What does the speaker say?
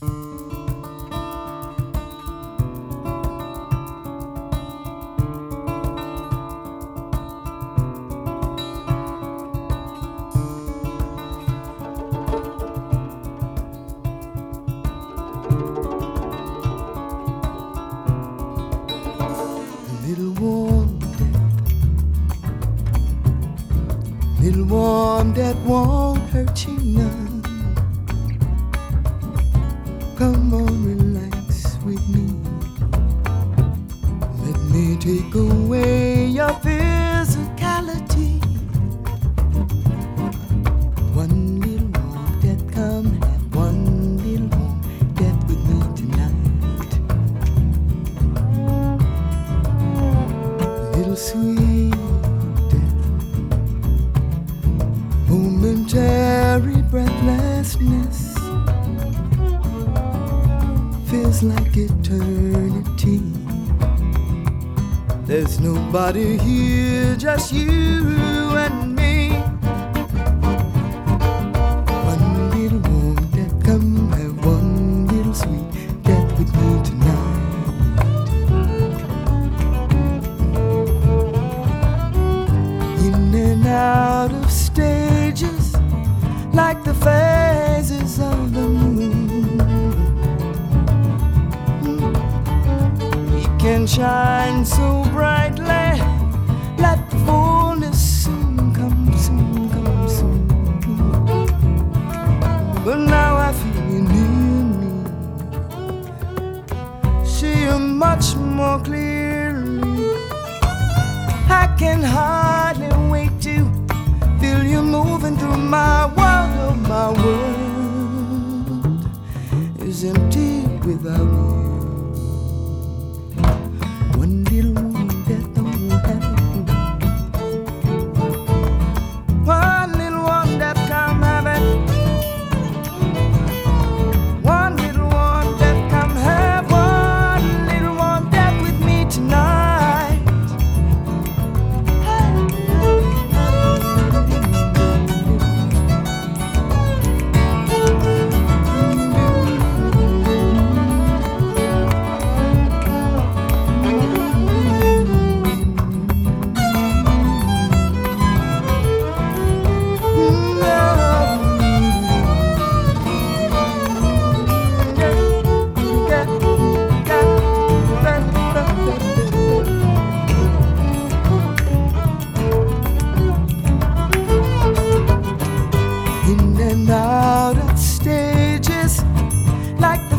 Little warm that won't hurt you none. Come on, relax with me. Let me take away your physicality. One little warm that come have one little warm that with me tonight. Little sweet momentary breathlessness feels like eternity. There's nobody here, just you and me. One little warm that come have one little sweet that with me tonight. In and out of stages like the phases of the moon. He can shine so brightly. Let the fullness soon come, soon come, soon. But now I feel you near me. See you much more clearly. I can hardly wait to feel you moving through my world. My world is empty without you. One little one that don't have you. One little one that come have it. One little one that come have one little one that with me tonight. In and out of stages like